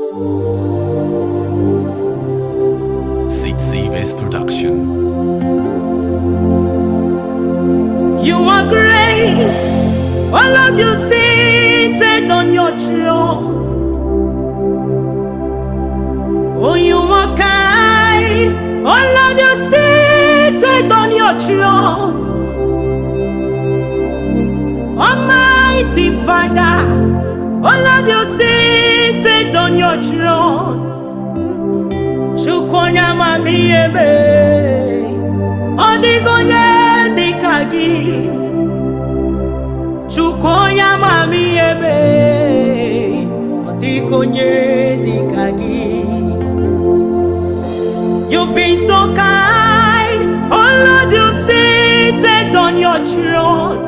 Seabase Production. You are great, oh Lord, you seated on your throne. Oh, you are kind, oh Lord, you seated on your throne. Almighty Father, oh Lord, you seated on your throne. Chukonya mami ebe, odigonye dikagi. Chukonya mami ebe, odigonye dikagi. You've been so kind, oh Lord, you seated on your throne.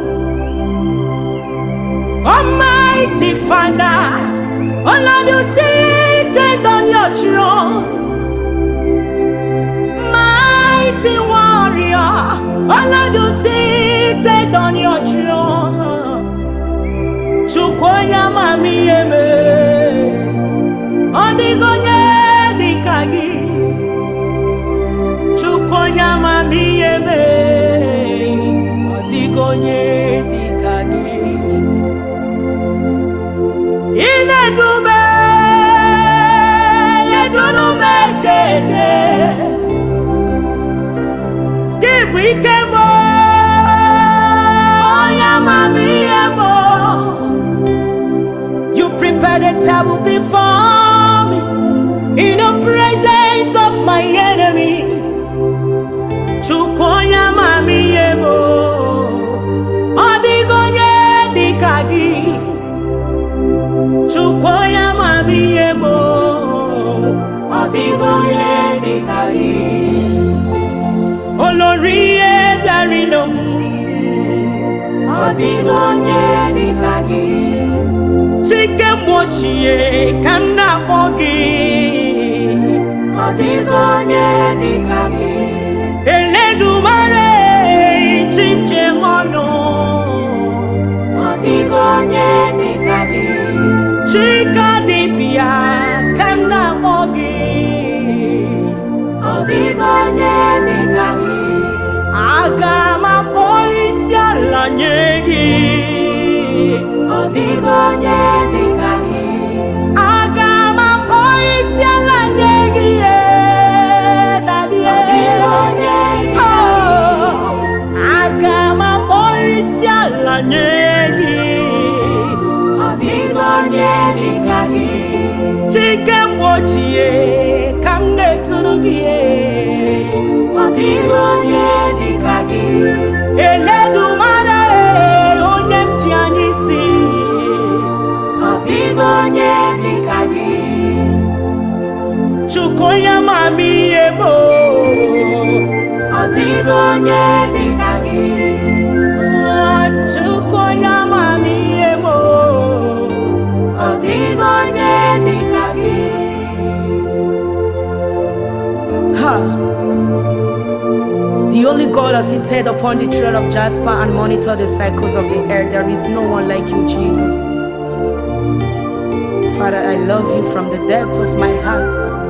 Almighty Father, oh Lord, you seated on your throne. Mighty warrior, oh Lord, you seated on your throne. Chukonya mami eme, odigonye dikagi. Chukonya mami eme, odigonye dikagi. Inedume, yedunume jeje. Dibwikemo, yamami emo. You prepared a table before me in the presence of my enemies. Chukonya mami emo, odigonye dikagi. Chukonya mami emo, odigonye dikagi. Olori ebiarino, odigonye dikagi. Chike mochie kana bogi, odigonye dikagi. Eledumare chimche mono, odigonye dikagi. Chika dibia kana mogi, odigonye dikagi. Agama poisia la nyegi, odigonye dikagi. Agama poisia la nyegi, daddy, odigonye dikagi. Agama poisia la nyegi, odigonye dikagi. Chicken watchie, kamne tunugie, odigonye dikagi. Eledumare, onyem chianisi, odigonye dikagi. Chukonya mami emo, odigonye dikagi. Chukonya mami emo, odigonye dikagi. The only God has seated upon the throne of Jasper and monitor the cycles of the earth. There is no one like you, Jesus. Father, I love you from the depth of my heart.